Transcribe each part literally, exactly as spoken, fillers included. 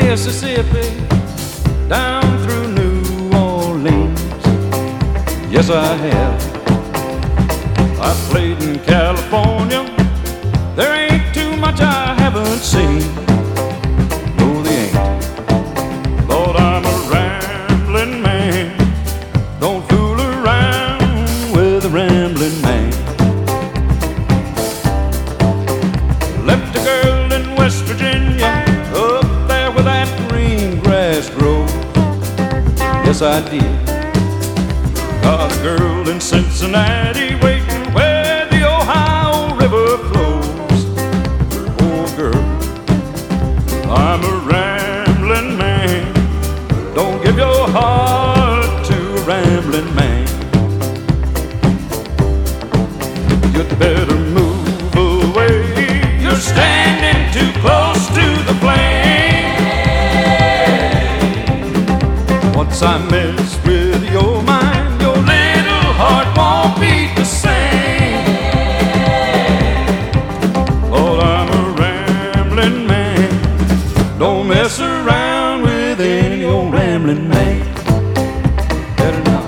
Mississippi, down through New Orleans. Yes, I have. I played in California. There ain't too much I haven't seen. No, there ain't. Lord, I'm a rambling man. Don't fool around with a rambling man. Left a girl in West Virginia, up there where that green grass grows. Yes, I did. Got a girl in Cincinnati waiting where the Ohio River flows. Oh, girl, I'm a rambling man. Don't give your heart to a rambling man. You'd better move away. You're standing too close to the flame. Once I mess with your mind, your little heart won't beat the same. Lord, I'm a rambling man. Don't mess around with any old rambling man. Better not.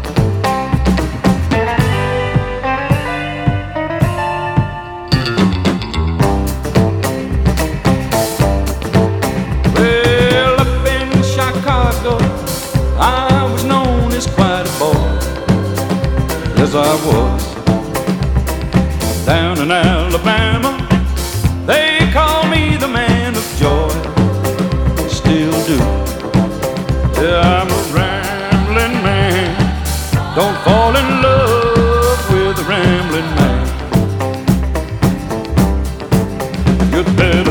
Well, up in Chicago, I was known as quite a boy. Yes, I was. Down in Alabama, they call me the man of joy. Still do. Yeah, I'm a rambling man. Don't fall in love with a rambling man. You'd better